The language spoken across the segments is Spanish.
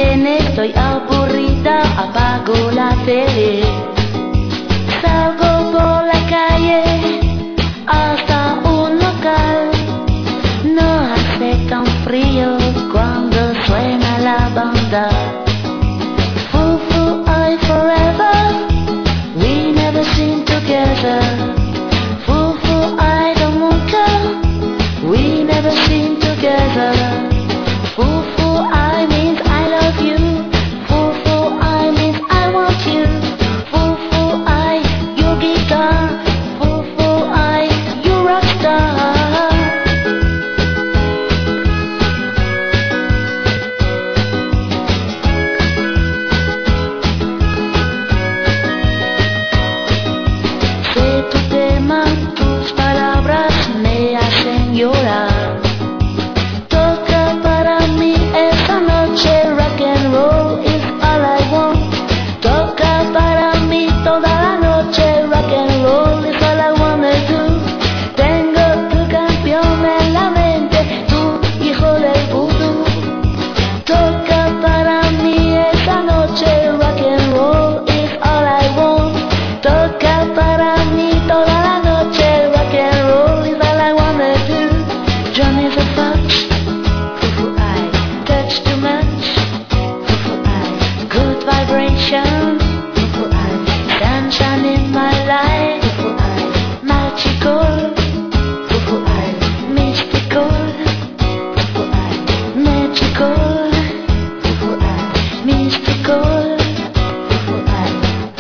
viene, estoy aburrida, apago la tele. Salgo por la calle hasta un local. No hace tan frío cuando suena la banda. Foo Foo I forever, we never seen together. Foo Foo I don't want to, we never seen together. Foo Foo I means I love you. Foo Foo I means I want you. Foo Foo I, your guitar. Foo Foo I, your rock star. Sé tu tema, tus palabras me hacen llorar. Toca para mí esta noche, rock and roll is all I want. Toca para mí toda la noche, rock and roll is all I wanna do. Tengo tu canción en la mente, tu hijo del vudú. Toca para mí esta noche, rock and roll is all I want. Toca para mí toda la noche, rock and roll is all I wanna do. John is a fox, foo-foo I, touch too much, foo-foo I, good vibration, foo-foo I, sunshine in my life, foo-foo I, magical, foo-foo I, mystical, foo-foo I, magical, foo-foo I, mystical, foo-foo I.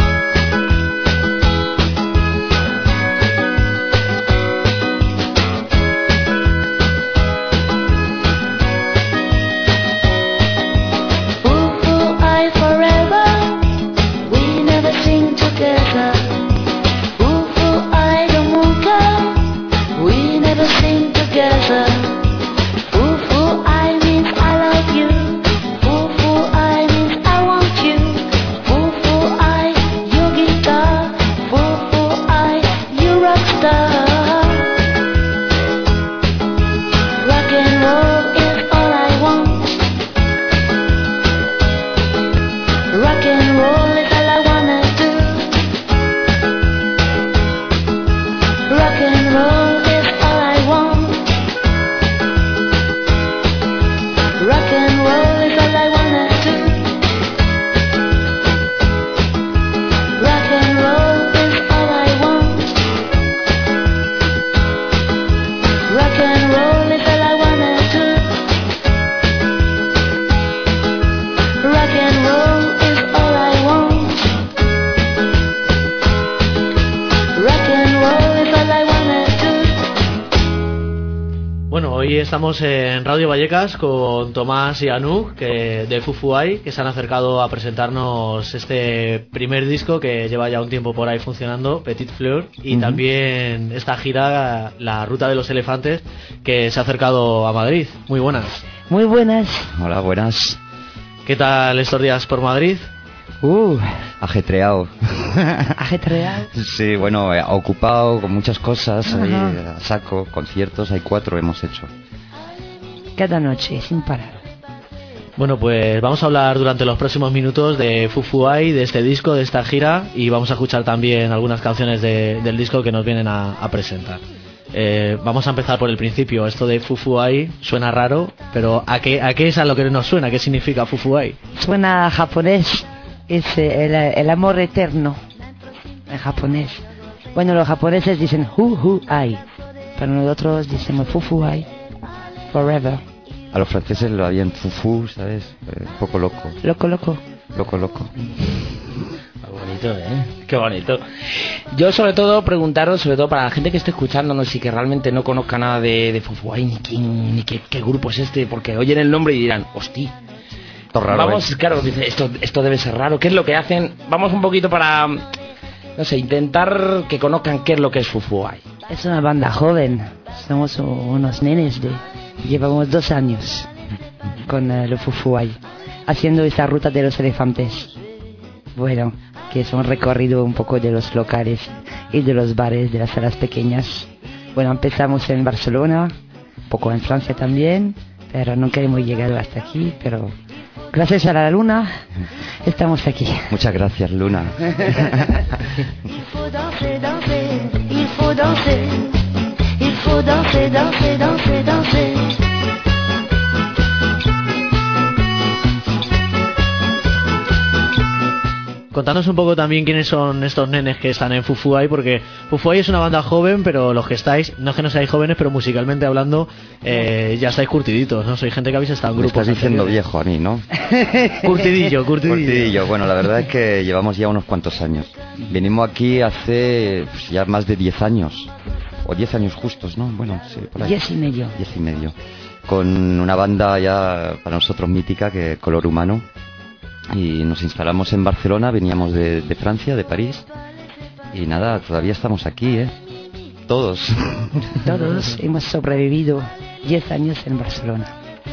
Foo Foo I forever, we never sing together. Foo Foo I don't want to, we never sing together. Foo Foo I means I love you. Foo Foo I means I want you. Foo Foo I, your guitar. Foo Foo I, your rock star. Rock and roll is all I want. Rock and roll is all I wanna do. Rock and roll is all I want. Rock and roll is all I wanna do. Rock and roll is all I want. Rock and roll is all I wanna do. Rock and roll is all I want. Rock and roll is all I wanna do. Bueno, hoy estamos en Radio Vallecas con Tomás y Anouk de Foo Foo I, que se han acercado a presentarnos este primer disco que lleva ya un tiempo por ahí funcionando, Petit Fleur, y también esta gira, La Ruta de los Elefantes, que se ha acercado a Madrid. Muy buenas. Muy buenas. Hola, buenas. ¿Qué tal estos días por Madrid? Ajetreado. Ajetreado. Sí, bueno, ocupado con muchas cosas, ahí, Ajá. a saco, conciertos, hay 4 hemos hecho. Cada noche, sin parar. Bueno, pues vamos a hablar durante los próximos minutos de Foo Foo I, de este disco, de esta gira, y vamos a escuchar también algunas canciones del disco que nos vienen a presentar. Vamos a empezar por el principio. Esto de Foo Foo I suena raro, pero ¿a qué es a lo que nos suena? ¿Qué significa Foo Foo I? Suena japonés. Es el amor eterno. En japonés. Bueno, los japoneses dicen Hu Ai, pero nosotros decimos Foo Foo I. Forever. A los franceses lo habían fufu, ¿sabes? Un poco loco. Loco. Loco. Qué bonito, qué bonito. Yo sobre todo preguntaros, sobre todo para la gente que esté escuchándonos y que realmente no conozca nada de Foo Foo I, ni qué grupo es este, porque oyen el nombre y dirán, hostia. Raro, Vamos, claro, dice, esto debe ser raro. ¿Qué es lo que hacen? Vamos un poquito para, no sé, intentar que conozcan qué es lo que es Foo Foo I. Es una banda joven. Somos unos nenes llevamos 2 años con los Foo Foo I, haciendo esta ruta de los elefantes. Bueno, que es un recorrido un poco de los locales y de los bares, de las salas pequeñas. Bueno, empezamos en Barcelona, un poco en Francia también, pero no queremos llegar hasta aquí, pero Gracias a la luna estamos aquí. Muchas gracias, Luna. Il faut danser, danser, il faut danser. Il faut danser, danser, danser, danser. Contanos un poco también quiénes son estos nenes que están en Fufuay, porque Fufuay es una banda joven, pero los que estáis, no es que no seáis jóvenes, pero musicalmente hablando, ya estáis curtiditos, ¿no? Soy gente que habéis estado en Me grupos estás diciendo anteriores. viejo a mí, ¿no? Curtidillo. Curtidillo. Bueno, la verdad es que llevamos ya unos cuantos años. Vinimos aquí hace pues, ya más de 10 años. O 10 años justos, ¿no? Bueno, sí, por ahí. 10 y medio. 10 y medio. Con una banda ya para nosotros mítica, que Color Humano. Y nos instalamos en Barcelona, veníamos de Francia, de París. Y nada, todavía estamos aquí, ¿eh? Todos. Todos hemos sobrevivido 10 años en Barcelona.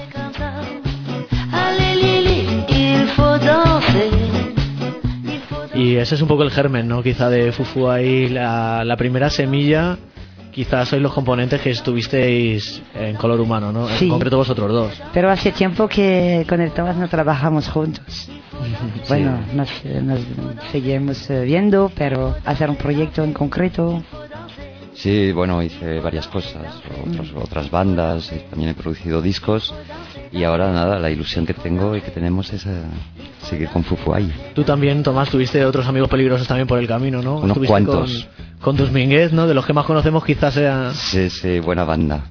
Allez, Lili, il faut danser. Y ese es un poco el germen, ¿no? Quizá de Fufuay, la primera semilla. Quizás sois los componentes que estuvisteis en Color Humano, ¿no? Sí. En concreto vosotros dos. Pero hace tiempo que con el Tomás no trabajamos juntos. Bueno, nos seguimos viendo, pero hacer un proyecto en concreto. Sí, bueno, hice varias cosas, otras bandas, también he producido discos. Y ahora nada, la ilusión que tengo y que tenemos es seguir con Fufuay. Tú también, Tomás, tuviste otros amigos peligrosos también por el camino, ¿no? Unos Estuviste cuantos. Con tus Minguez, ¿no? De los que más conocemos quizás sea... Sí, sí, buena banda.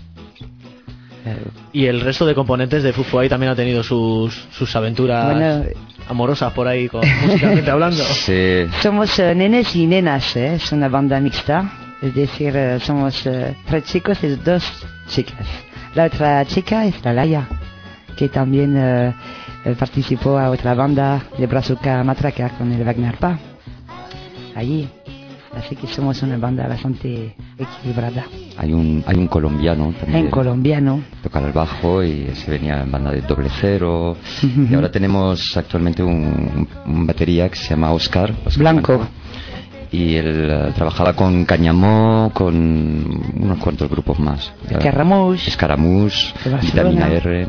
Y el resto de componentes de Fufuay también ha tenido sus aventuras Bueno, amorosas por ahí, musicalmente hablando. Sí, somos nenes y nenas, ¿eh? Es una banda mixta. Es decir, somos 3 chicos y 2 chicas. La otra chica es la Laia, que también participó a otra banda de Brazuca Matraca con el Wagner Pa. Allí. Así que somos una banda bastante equilibrada. hay un colombiano también. En colombiano. Toca el bajo y se venía en banda de Doble Cero. Y ahora tenemos actualmente un batería que se llama Oscar Blanco. Y él trabajaba con Cañamó, con unos cuantos grupos más. Escaramouche. Escaramouche, De Barcelona. Vitamina R.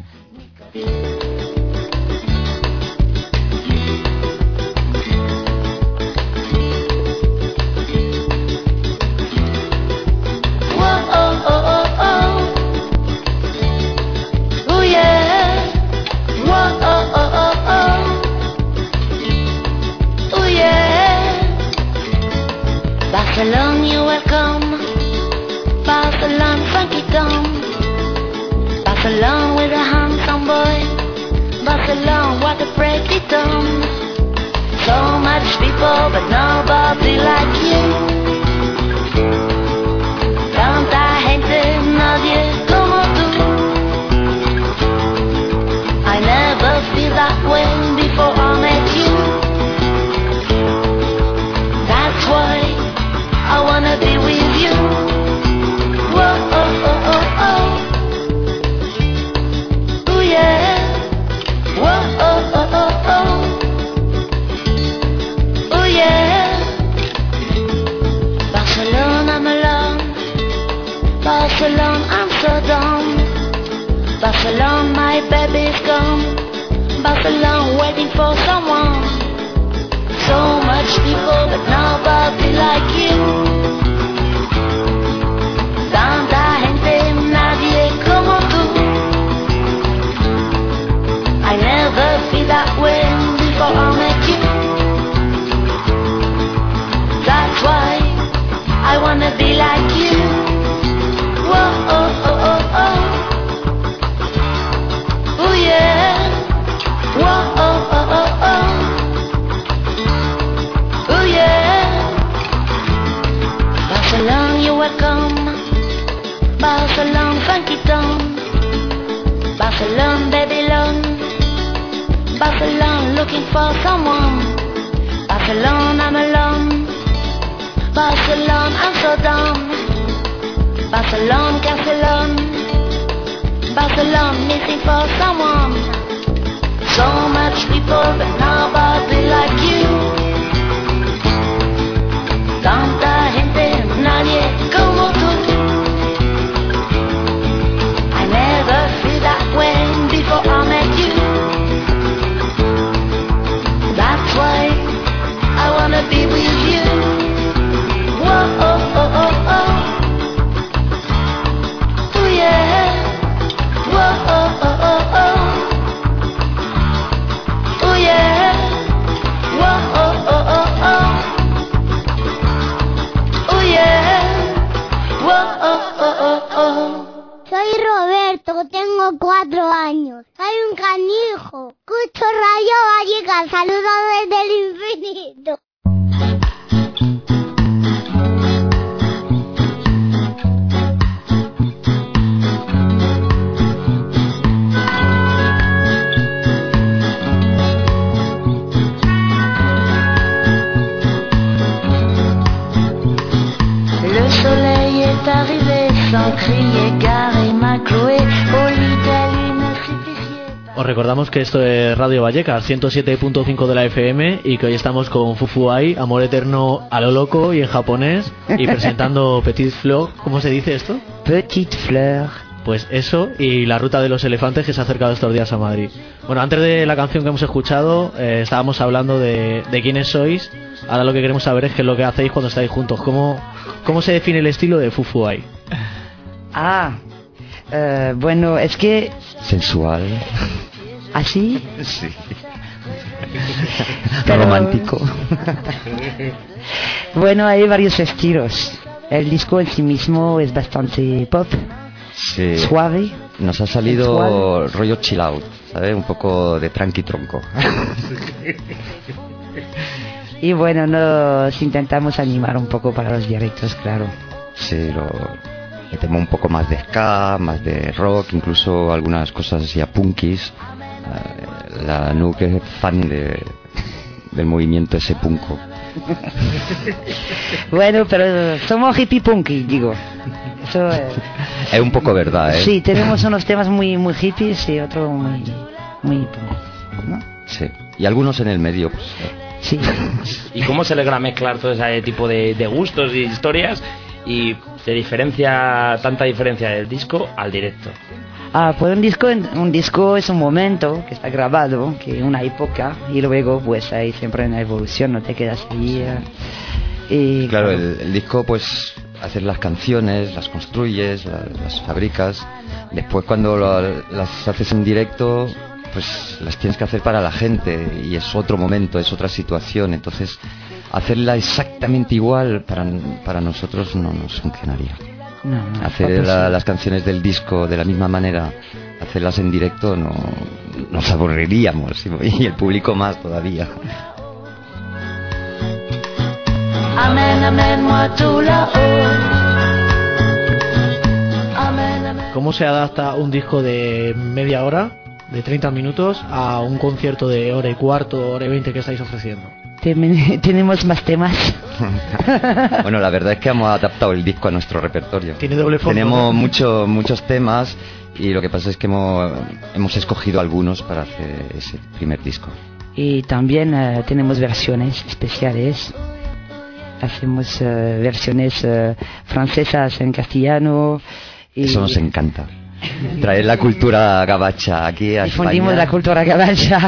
Whoa, oh, oh, oh, oh. Oh, yeah. Whoa, oh, oh, oh, oh. Oh, yeah. Barcelona, you're welcome. Barcelona, funky town. Barcelona with a handsome boy. Barcelona, what a pretty town. So much people, but nobody like you. Tanta gente, nadie como tú. I never feel that way before I met you. That's why I wanna be with you. Whoa, oh, oh, oh, oh. Ooh, yeah. Whoa, oh, oh, oh, oh. Ooh, yeah. Barcelona, I'm alone. Barcelona, Amsterdam. Barcelona, my baby's gone. Barcelona, waiting for someone. So much people, but nobody like you. Tanta gente, nadie como tú. I never feel that way before I met you. That's why I wanna be like you. Whoa, oh, oh, oh, oh. Oh, yeah. Whoa, oh, oh, oh, oh. Oh, yeah. Barcelona, you're welcome. Barcelona, funky town. Barcelona, Babylon. Barcelona, looking for someone. Barcelona, I'm alone. Barcelona, Amsterdam. Barcelona, Castellón. Barcelona, missing for someone. So much people, but nobody like you. Tanta gente, nadie como tú. I never feel that way before I met you. tengo 4 años. Soy un canijo. Escucho Radio Vallecas, saludos desde el infinito. Le soleil est arrivé sans crier, gare m'a cloué au lit de lune artificielle. Os recordamos que esto es Radio Vallecas, 107.5 de la FM, y que hoy estamos con Fufuai, Amor Eterno a lo loco y en japonés, y presentando Petite Fleur. ¿Cómo se dice esto? Petite Fleur. Pues eso, y la ruta de los elefantes que se ha acercado estos días a Madrid. Bueno, antes de la canción que hemos escuchado, estábamos hablando de quiénes sois. Ahora lo que queremos saber es qué es lo que hacéis cuando estáis juntos. ¿Cómo se define el estilo de Fufuai? Bueno, es que... Sensual. ¿Así? Sí. Pero- Romántico. Bueno, hay varios estilos. El disco en sí mismo es bastante pop, Sí. suave. Nos ha salido rollo chill out, ¿sabes? Un poco de tranqui tronco. Y bueno, nos intentamos animar un poco para los directos, claro. Sí, metemos un poco más de ska, más de rock, incluso algunas cosas así a punkis. La Nuke es fan del movimiento ese punko. Bueno, pero somos hippie punky, digo. Eso Es un poco verdad, ¿eh? sí, tenemos unos temas muy muy hippies y otros muy punky, ¿no? Sí. Y algunos en el medio, pues. Sí. ¿Y cómo se logra mezclar todo ese tipo de gustos y historias y tanta diferencia del disco al directo? Pues un disco es un momento que está grabado, que una época, y luego pues hay siempre una evolución, no te quedas ahí. Y Claro, el disco, pues, hacer las canciones, las construyes, las fabricas. Después, cuando las haces en directo, pues las tienes que hacer para la gente, y es otro momento, es otra situación. Entonces, hacerla exactamente igual para nosotros no nos funcionaría. no, Hacer pues, las canciones del disco de la misma manera, hacerlas en directo, no nos aburriríamos, y el público más todavía. Amène, amène-moi tout là-haut. Amène, amène. ¿Cómo se adapta un disco de media hora, de 30 minutos, a un concierto de hora y cuarto, hora y 20 que estáis ofreciendo? tenemos más temas. Bueno, la verdad es que hemos adaptado el disco a nuestro repertorio. Tiene doble fondo, Tenemos ¿no? muchos temas, y lo que pasa es que hemos escogido algunos para hacer ese primer disco. Y también tenemos versiones especiales. Hacemos versiones francesas en castellano. Y Eso nos encanta. Traer la cultura gabacha aquí a difundimos España. la cultura gabacha.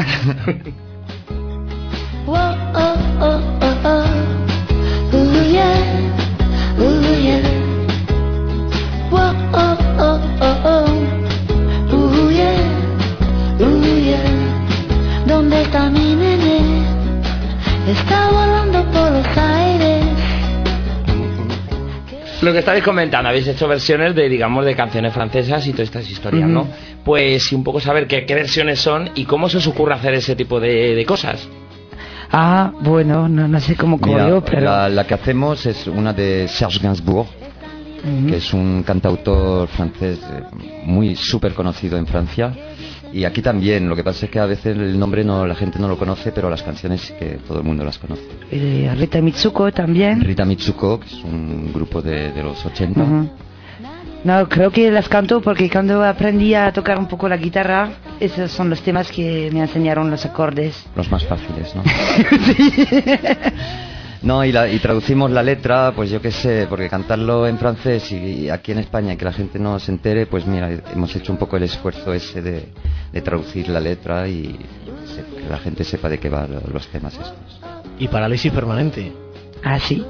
Whoa, oh, oh, oh, oh. Ooh, yeah. Ooh, yeah. Whoa, oh, oh, oh, oh. Ooh, yeah. Ooh, yeah. ¿Dónde está mi nene? Está volando por los aires. Lo que estabais comentando, habéis hecho versiones de canciones francesas y todas estas historias, ¿no? Pues sí, un poco saber qué versiones son y cómo se os ocurre hacer ese tipo de cosas. Bueno, no sé cómo Mira, cogió, pero... la que hacemos es una de Serge Gainsbourg, que es un cantautor francés muy súper conocido en Francia. Y aquí también, lo que pasa es que a veces el nombre la gente no lo conoce, pero las canciones sí que todo el mundo las conoce. Rita Mitsuko también. Rita Mitsuko, que es un grupo de los 80. No, creo que las canto porque cuando aprendí a tocar un poco la guitarra, esos son los temas que me enseñaron los acordes. Los más fáciles, ¿no? No, y traducimos la letra, pues yo qué sé, porque cantarlo en francés y aquí en España y que la gente no se entere, pues mira, hemos hecho un poco el esfuerzo ese de traducir la letra y yo qué sé, que la gente sepa de qué van los temas estos. Y Parálisis Permanente. Sí.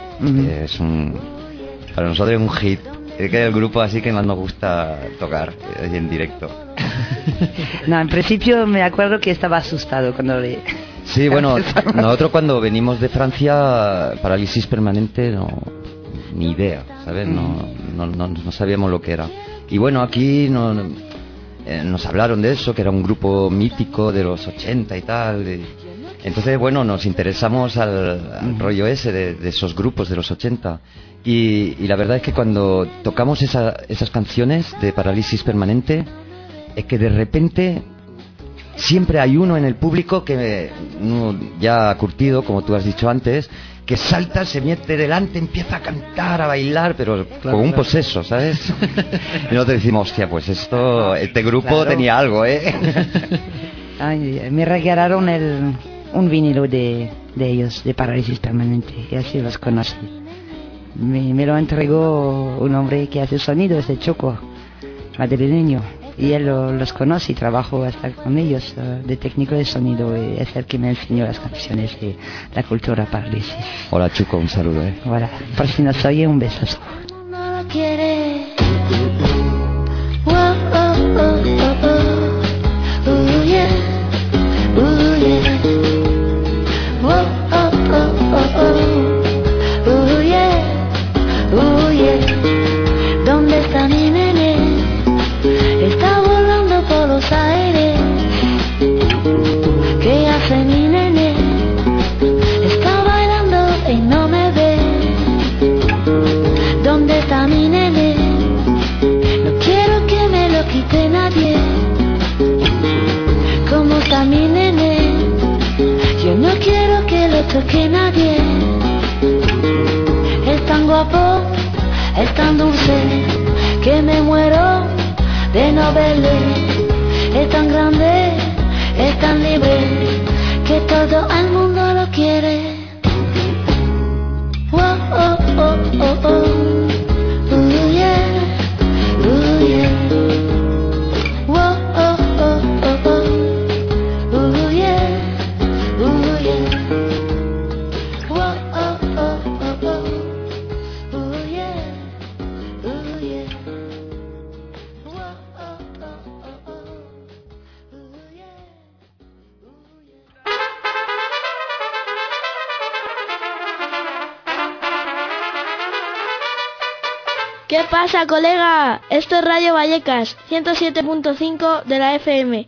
Para nosotros es un hit. Es que es el grupo así que más nos gusta tocar en directo. No, en principio me acuerdo que estaba asustado cuando le... Sí, bueno, nosotros cuando venimos de Francia, Parálisis Permanente, ni idea, ¿sabes? No sabíamos lo que era. Y bueno, aquí nos hablaron de eso, que era un grupo mítico de los 80 y tal. Entonces, bueno, nos interesamos al rollo ese de esos grupos de los 80. Y la verdad es que cuando tocamos esas canciones de Parálisis Permanente, es que de repente siempre hay uno en el público que ya curtido, como tú has dicho antes, que salta, se mete delante, empieza a cantar, a bailar, pero claro, como un poseso, ¿sabes? Y nosotros decimos, hostia, pues este grupo tenía algo, ¿eh? Ay, me regalaron un vinilo de ellos, de Parálisis Permanente, y así los conocí. Me lo entregó un hombre que hace sonidos de Choco, madrileño, y él los conoce y trabajo hasta con ellos de técnico de sonido, y es el que me enseñó las canciones de la cultura Parálisis. Hola Chuco, un saludo, Hola, por si nos oye, un besazo. No lo quiere. Oh, oh, oh, oh, oh. Yeah. Yeah. Oh, oh, oh, oh, oh. Yeah. Yeah. ¿Dónde está mi nene? Está volando por los aires. ¿Qué hace mi nene? Está bailando y no me ve. ¿Dónde está mi nene? No quiero que me lo quite nadie. ¿Cómo está mi nene? Yo no quiero que lo toque nadie. Es tan guapo, es tan dulce, que me muero de no verle. Es tan grande, es tan libre, que todo el mundo lo quiere. Oh, oh, oh, oh, oh. Yeah. Yeah. Oh, oh, oh, oh, oh. Yeah. Yeah. Oh, oh, oh, oh, oh. Yeah. Yeah. ¿Qué pasa, colega? Esto es Radio Vallecas, 107.5 de la FM.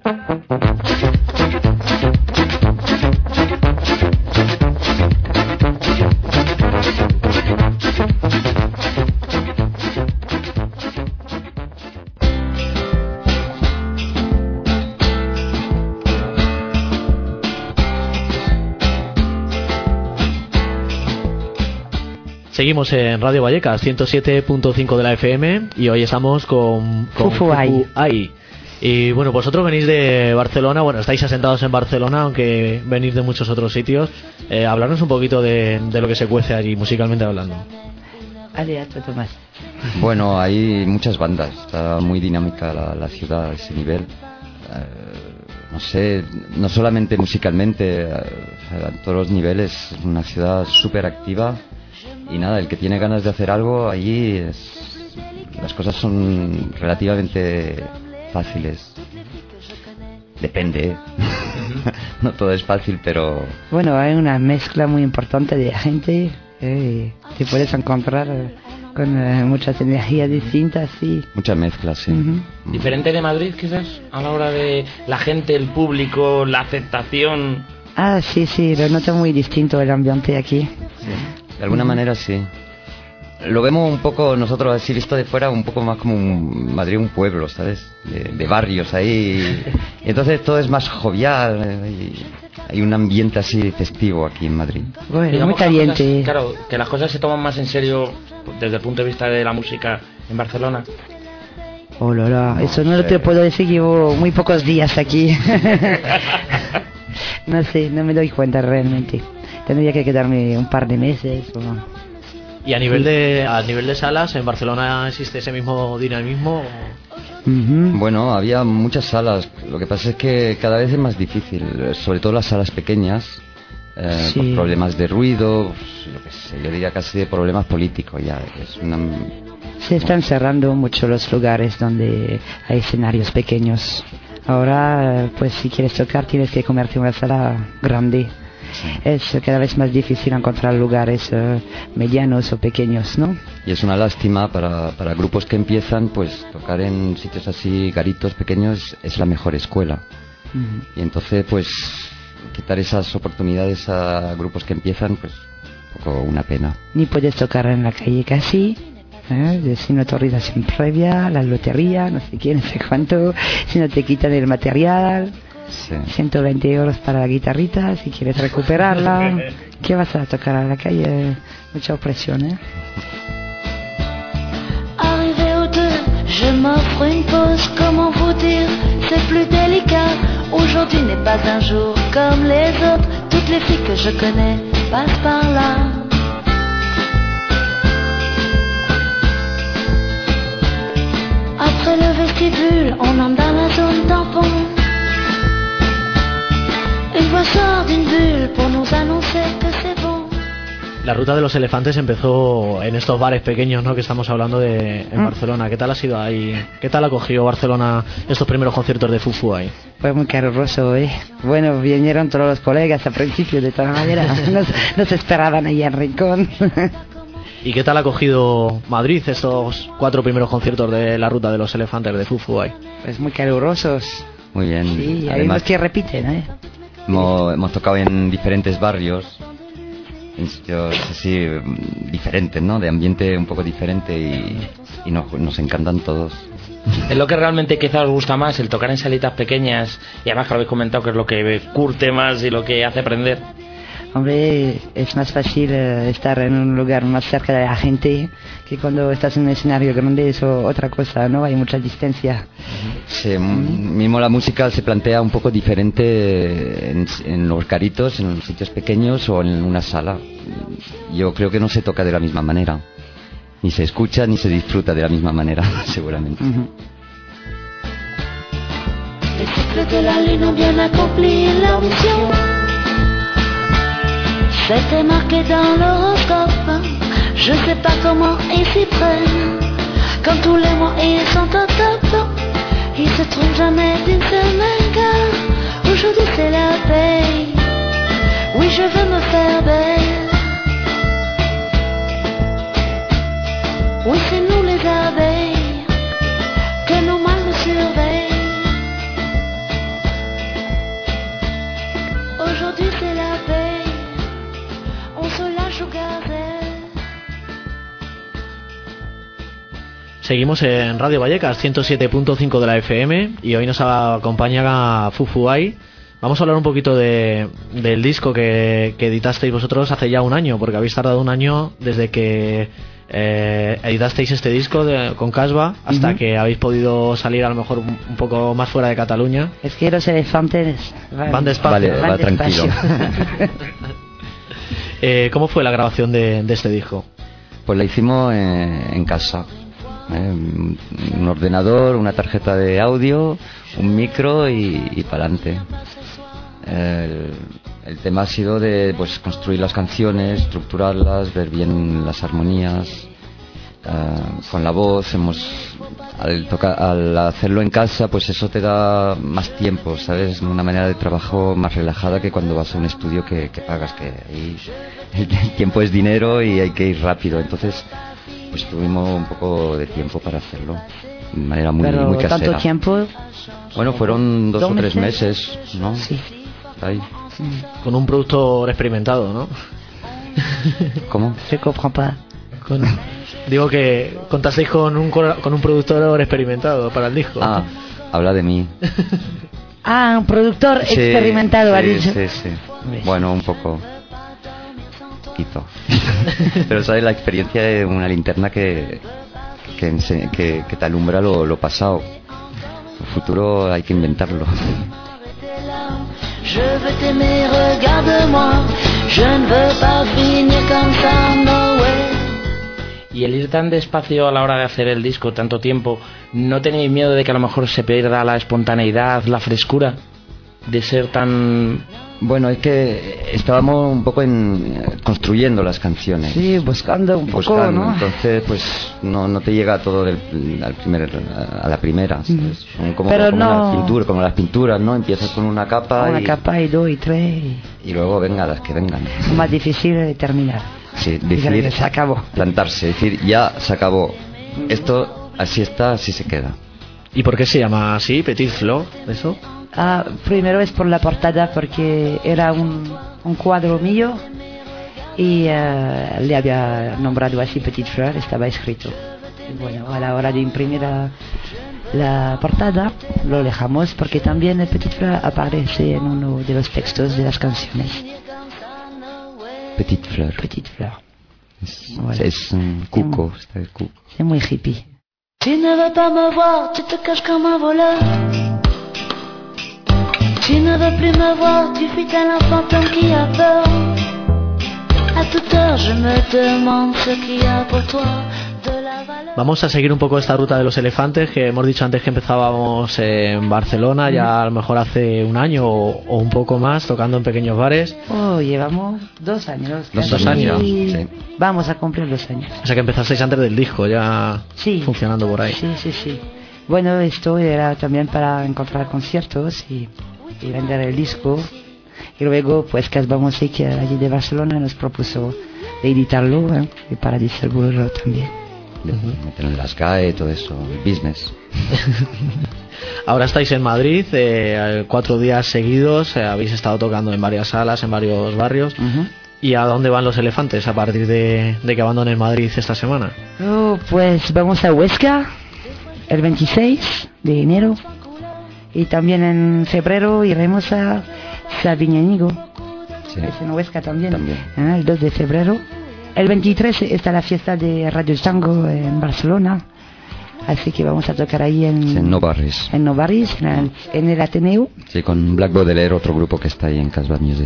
Seguimos en Radio Vallecas, 107.5 de la FM, y hoy estamos con Fufuay. Y bueno, vosotros venís de Barcelona, bueno, estáis asentados en Barcelona, aunque venís de muchos otros sitios. Hablarnos un poquito de lo que se cuece allí, musicalmente hablando. Tomás. Bueno, hay muchas bandas, está muy dinámica la ciudad a ese nivel. No sé, no solamente musicalmente, a todos los niveles, es una ciudad súper activa. Y nada, el que tiene ganas de hacer algo allí, las cosas son relativamente fáciles. Depende, no todo es fácil, pero... Bueno, hay una mezcla muy importante de gente, te puedes encontrar con muchas energías distintas, sí. Mucha mezcla, sí. ¿Diferente de Madrid, quizás? A la hora de la gente, el público, la aceptación... Ah, sí, lo noto muy distinto el ambiente aquí. Sí. De alguna manera sí. Lo vemos un poco, nosotros así visto de fuera, un poco más como Madrid, un pueblo, ¿sabes? De barrios ahí. Y entonces todo es más jovial. Hay un ambiente así festivo aquí en Madrid. Bueno, muy caliente. Claro, que las cosas se toman más en serio desde el punto de vista de la música en Barcelona. Oh, Lola, eso no te puedo decir, llevo muy pocos días aquí. No sé, no me doy cuenta realmente. Tendría que quedarme un par de meses. ¿Y a nivel de salas, en Barcelona existe ese mismo dinamismo? Bueno, había muchas salas. Lo que pasa es que cada vez es más difícil, sobre todo las salas pequeñas, sí. Por problemas de ruido, yo diría casi de problemas políticos ya. Se están cerrando mucho los lugares donde hay escenarios pequeños. Ahora, pues si quieres tocar tienes que comerte una sala grande. es cada vez más difícil encontrar lugares medianos o pequeños, ¿no? Y es una lástima para grupos que empiezan, pues tocar en sitios así, garitos pequeños, es la mejor escuela. Y entonces, pues, quitar esas oportunidades a grupos que empiezan, pues, un poco una pena. Ni puedes tocar en la calle casi, sin autorización previa, la lotería, no sé qué, no sé cuánto, si no te quitan el material. Sí. 120 euros para la guitarrita, si quieres recuperarla. ¿Qué vas a tocar a la calle? Mucha opresión, ¿eh? Arrivé aux deux, je m'offre une pause, comment vous dire, c'est plus délicat. Aujourd'hui n'est pas un jour comme les autres, toutes les filles que je connais passent par là. Après le vestibule, on entre dans la zone tampon. Une voix sort d'une bulle pour nous annoncer que c'est bon. La ruta de los elefantes empezó en estos bares pequeños, ¿no?, que estamos hablando en Barcelona. ¿Qué tal ha sido ahí? ¿Qué tal acogió Barcelona estos primeros conciertos de Fufu ahí? Fue muy caluroso, ¿eh? Bueno, vinieron todos los colegas al principio, de todas maneras. Nos esperaban ahí en Rincón. ¿Y qué tal ha acogido Madrid estos 4 primeros conciertos de la ruta de los elefantes de Fufu ahí? Pues muy calurosos. Muy bien. Sí, hay Además, unos que repiten, ¿eh? hemos tocado en diferentes barrios, en sitios así diferentes, ¿no? De ambiente un poco diferente y nos encantan todos. Es lo que realmente quizás os gusta más, el tocar en salitas pequeñas, y además que lo habéis comentado que es lo que curte más y lo que hace aprender. Hombre, es más fácil estar en un lugar más cerca de la gente que cuando estás en un escenario grande, es otra cosa, ¿no? Hay mucha distancia. Sí, mismo la música se plantea un poco diferente en los garitos, en los sitios pequeños o en una sala. Yo creo que no se toca de la misma manera. Ni se escucha ni se disfruta de la misma manera, seguramente. Les cycles de la lune ont bien accompli leur mission. C'était marqué dans l'horoscope. Je sais pas comment ils s'y prennent. Comme tous les mois ils sont au top. Ils se trompent jamais d'une semaine car aujourd'hui c'est la paix. Oui, je veux me faire belle. Oui, c'est nous les abeilles que nos mâles nous surveillent. Aujourd'hui c'est la paix. On se lâche aux gazelles. Seguimos en Radio Vallecas 107.5 de la FM y hoy nos acompaña Fufu Ai. Vamos a hablar un poquito del disco que editasteis vosotros hace ya un año, porque habéis tardado un año desde que editasteis este disco con Casbah hasta que habéis podido salir a lo mejor un poco más fuera de Cataluña. Es que los elefantes van despacio. Vale, va tranquilo. ¿Cómo fue la grabación de este disco? Pues la hicimos en casa. Un ordenador, una tarjeta de audio, un micro y para adelante. El tema ha sido de pues construir las canciones, estructurarlas, ver bien las armonías, con la voz. Al hacerlo en casa, pues eso te da más tiempo, ¿sabes? Una manera de trabajo más relajada que cuando vas a un estudio que pagas, que ahí el tiempo es dinero y hay que ir rápido. Entonces pues tuvimos un poco de tiempo para hacerlo de manera muy casera. ¿Tanto tiempo? Bueno, fueron 2 o 3 meses, ¿no? Sí. Ahí. Con un productor experimentado, ¿no? ¿Cómo? Je comprends pas. Digo que contasteis con un productor experimentado para el disco. Ah, habla de mí. Un productor Sí, experimentado, ha dicho. Sí. Bueno, un poco. Poquito. Pero sabes, la experiencia de una linterna que te alumbra lo pasado. El futuro hay que inventarlo. Je veux t'aimer, regarde-moi. Je ne veux pas finir comme ça, no way. Y el ir tan despacio a la hora de hacer el disco tanto tiempo, ¿no tenéis miedo de que a lo mejor se pierda la espontaneidad, la frescura de ser tan...? Bueno, es que estábamos un poco construyendo las canciones. Sí, buscando un poco, ¿no? Entonces, pues no te llega todo a la primera. ¿Sabes? Son como Pero no... como las pinturas, ¿no? Empiezas con una capa y 2 y 3. y luego venga las que vengan. Es más difícil de terminar. Sí, Decir, decidir, se acabó. plantarse, decir, ya se acabó. Esto así está, así se queda. ¿Y por qué se llama así, Petit Fleur? ¿Eso? Primero es por la portada, porque era un cuadro mío y le había nombrado así Petit Fleur, estaba escrito. Y bueno, a la hora de imprimir la portada lo dejamos porque también el Petit Fleur aparece en uno de los textos de las canciones. Petit Fleur. Petit Fleur. Voilà. Es un cuco, está el cuco. Es muy hippie. Tu ne veux pas me voir, tu te caches comme un voleur. Tu ne veux plus me voir, tu fuis tel un fantôme qui a peur. À toute heure je me demande ce qu'il y a pour toi de la valeur. Vamos a seguir un poco esta ruta de los elefantes, que hemos dicho antes que empezábamos en Barcelona, ya a lo mejor hace un año o un poco más, tocando en pequeños bares. Llevamos 2 años. Dos años, sí. Vamos a cumplir 2 años. O sea que empezasteis antes del disco, ya Sí. funcionando por ahí. Sí. Bueno, esto era también para encontrar conciertos y vender el disco. Y luego, pues, Casbah Music allí de Barcelona nos propuso de editarlo y para distribuirlo también. Meter en las GAE, todo eso, business. Ahora estáis en Madrid, 4 días seguidos, habéis estado tocando en varias salas, en varios barrios. ¿Y a dónde van los elefantes a partir de que abandonen Madrid esta semana? Pues vamos a Huesca el 26 de enero y también en febrero iremos a Sabiñánigo. Sí. Es en Huesca también. El 2 de febrero. El 23 está la fiesta de Radio Tango en Barcelona, así que vamos a tocar ahí en No Barris. En No Barris, en el Ateneo. Sí, con Black Baudelaire, otro grupo que está ahí en Casbah Music.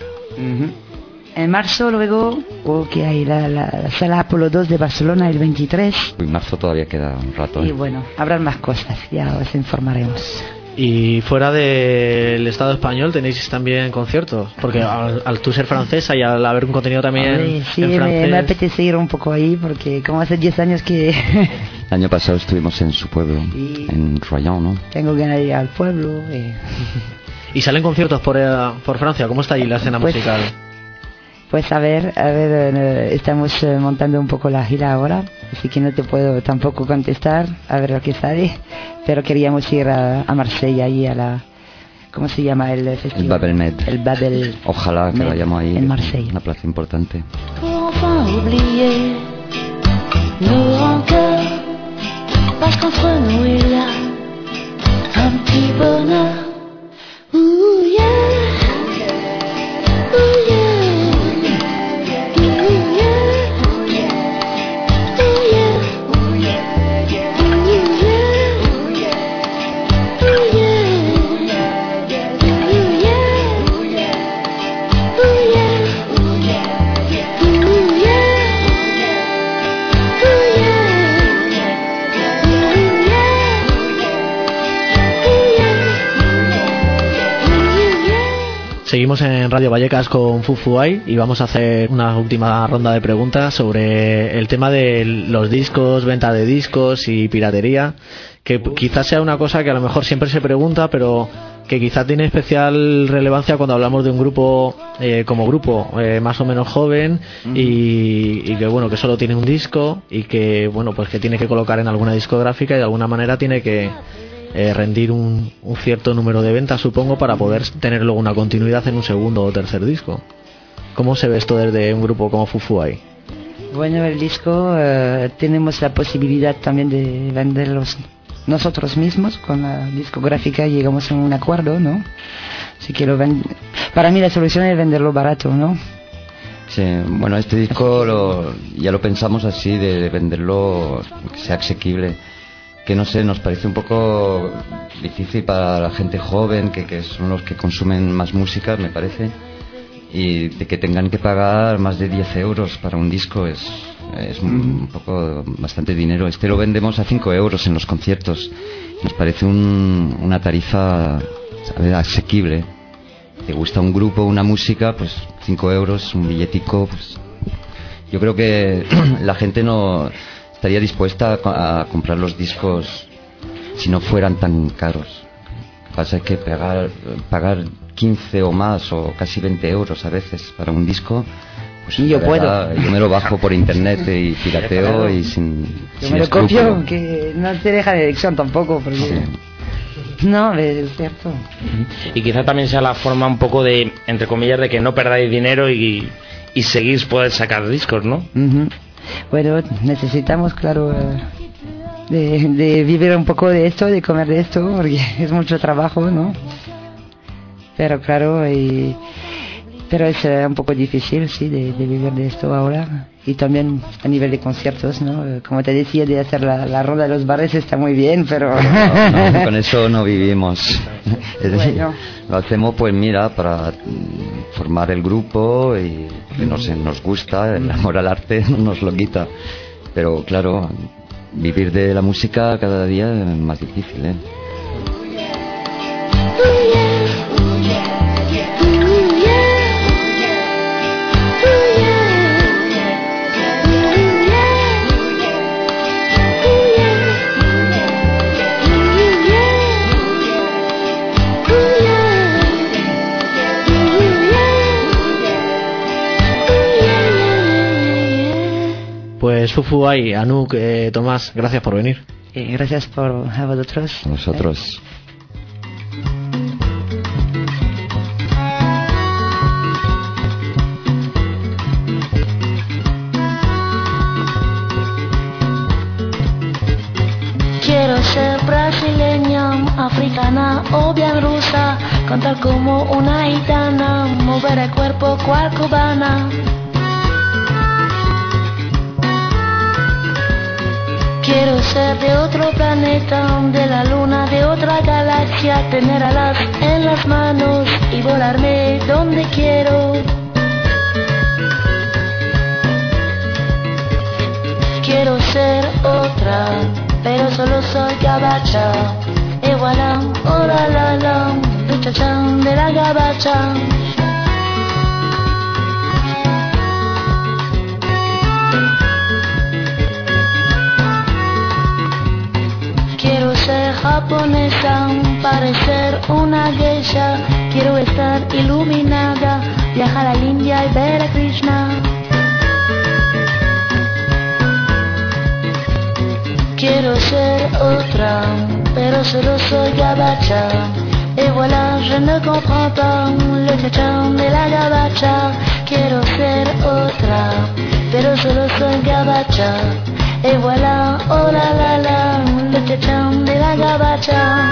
En marzo luego, que hay la sala Apolo 2 de Barcelona el 23. En marzo todavía queda un rato. Y bueno, habrá más cosas, ya os informaremos. ¿Y fuera del Estado español tenéis también conciertos? Porque al tú ser francesa y al haber un contenido también Sí, en francés... me apetece ir un poco ahí porque como hace 10 años que El año pasado estuvimos en su pueblo, en Royan, ¿no? tengo ganas de ir al pueblo. ¿Y salen conciertos por Francia? ¿Cómo está ahí la escena musical? Pues a ver, estamos montando un poco la gira ahora, así que no te puedo tampoco contestar, a ver lo que sale, pero queríamos ir a Marsella y a la... ¿Cómo se llama el festival? El Babel Med. El Babel Ojalá que Med, vayamos ahí. en Marsella. Una plaza importante. Pour enfin oublier nos rancœurs, parce qu'entre nous il y a un petit bonheur. Ooh yeah, ooh yeah. Seguimos en Radio Vallecas con Fufuay y vamos a hacer una última ronda de preguntas sobre el tema de los discos, venta de discos y piratería, que quizás sea una cosa que a lo mejor siempre se pregunta, pero que quizás tiene especial relevancia cuando hablamos de un grupo como grupo más o menos joven y que bueno, que solo tiene un disco y que bueno, pues que tiene que colocar en alguna discográfica y de alguna manera tiene que rendir un cierto número de ventas, supongo, para poder tener luego una continuidad en un segundo o tercer disco. ¿Cómo se ve esto desde un grupo como Fufuay? Bueno, el disco tenemos la posibilidad también de venderlos nosotros mismos con la discográfica, llegamos a un acuerdo, ¿no? Así que para mí la solución es venderlo barato, ¿no? Sí, bueno, este disco ya lo pensamos así, de venderlo que sea asequible. Que no sé, nos parece un poco difícil para la gente joven, que son los que consumen más música, me parece, y de que tengan que pagar más de 10 euros para un disco es un poco bastante dinero. Este lo vendemos a 5 euros en los conciertos. Nos parece una tarifa, ¿sabes?, asequible. Te gusta un grupo, una música, pues 5 euros, un billetico, pues yo creo que la gente no estaría dispuesta a comprar los discos si no fueran tan caros. Lo que pasa es que pagar 15 o más, o casi 20 euros a veces para un disco, pues yo puedo. Yo me lo bajo por internet y pirateo, claro. Y sin yo me lo copio, que no te deja de elección tampoco, porque... Sí. No, es cierto. Y quizá también sea la forma un poco de, entre comillas, de que no perdáis dinero y seguís poder sacar discos, ¿no? Bueno, necesitamos, claro, de vivir un poco de esto, de comer de esto, porque es mucho trabajo, ¿no? Pero claro, pero es un poco difícil, sí, de vivir de esto ahora. Y también a nivel de conciertos, ¿no? Como te decía, de hacer la ronda de los bares está muy bien, pero... No, con eso no vivimos. Bueno. Lo hacemos, pues mira, para formar el grupo y que nos gusta, el amor al arte no nos lo quita. Pero claro, vivir de la música cada día es más difícil, ¿eh? Pues Fufuay, Anouk, Tomás, gracias por venir. Gracias a vosotros. A nosotros. Quiero ser brasileña, africana o bien rusa, cantar como una gitana, mover el cuerpo cual cubana. Quiero ser de otro planeta, de la luna, de otra galaxia, tener alas en las manos y volarme donde quiero. Quiero ser otra, pero solo soy gabacha. Et voilà, oh la la la, el chachán de la gabacha. Quiero ser japonesa, parecer una geisha. Quiero estar iluminada, viajar a la India y ver a Krishna. Quiero ser otra, pero solo soy gabacha. Et voilà, je ne comprends pas le chachán de la gabacha. Quiero ser otra, pero solo soy gabacha. Et voilà, oh la la la, le chachán de la gabacha.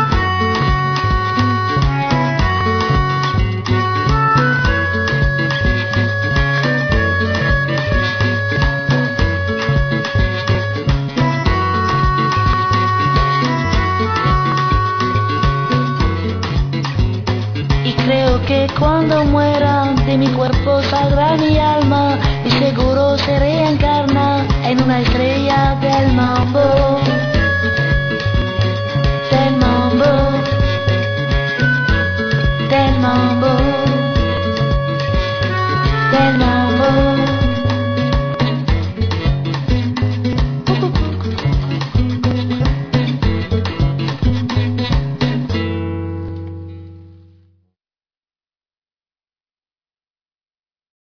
Y creo que cuando muera de mi cuerpo saldrá mi alma y seguro se reencarna en una estrella del mambo.